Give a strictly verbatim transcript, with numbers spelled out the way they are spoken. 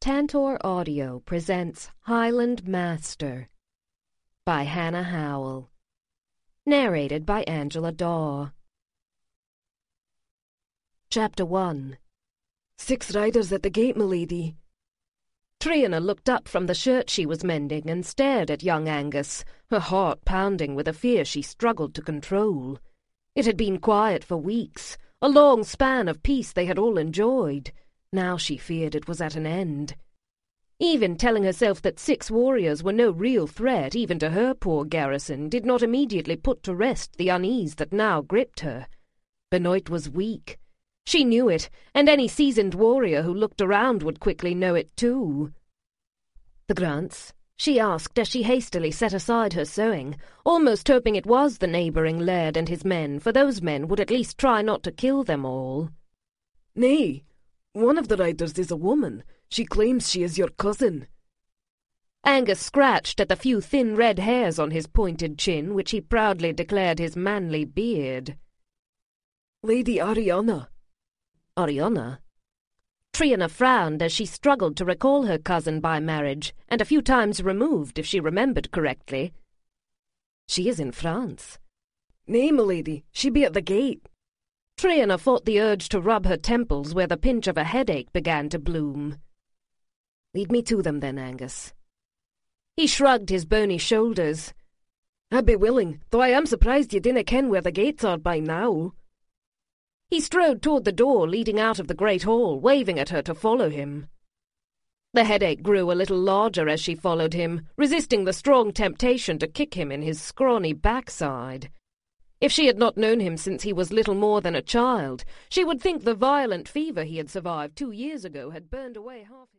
Tantor Audio presents Highland Master by Hannah Howell. Narrated by Angela Daw. Chapter one. Six riders at the gate, m'lady. Triana looked up from the shirt she was mending and stared at young Angus, her heart pounding with a fear she struggled to control. It had been quiet for weeks, a long span of peace they had all enjoyed. Now she feared it was at an end. Even telling herself that six warriors were no real threat even to her poor garrison did not immediately put to rest the unease that now gripped her. Benoit was weak. She knew it, and any seasoned warrior who looked around would quickly know it too. "The Grants?" she asked as she hastily set aside her sewing, almost hoping it was the neighbouring laird and his men, for those men would at least try not to kill them all. "Nay, one of the riders is a woman. She claims she is your cousin." Angus scratched at the few thin red hairs on his pointed chin, which he proudly declared his manly beard. "Lady Ariana." Ariana? Triana frowned as she struggled to recall her cousin by marriage, and a few times removed if she remembered correctly. "She is in France." "Nay, m'lady, she be at the gate." Triana fought the urge to rub her temples where the pinch of a headache began to bloom. "Lead me to them then, Angus." He shrugged his bony shoulders. "I'd be willing, though I am surprised you dinna ken where the gates are by now." He strode toward the door leading out of the great hall, waving at her to follow him. The headache grew a little larger as she followed him, resisting the strong temptation to kick him in his scrawny backside. If she had not known him since he was little more than a child, she would think the violent fever he had survived two years ago had burned away half his...